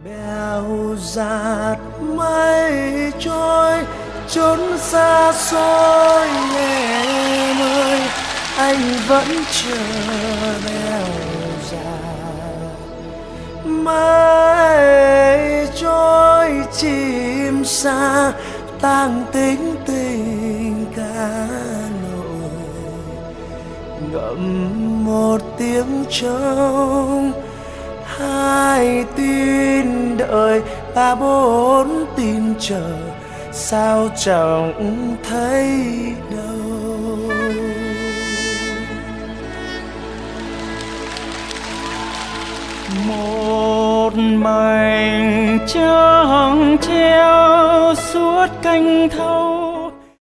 bèo dạt mây trôi chốn xa xôi em ơi, anh vẫn chờ bèo dạt mây trôi chim xa tang tính tình ca nổi, ngậm một tiếng trống hai tin đợi ba bốn tin chờ sao chẳng thấy đâu. Một mảnh trăng treo suốt canh thâu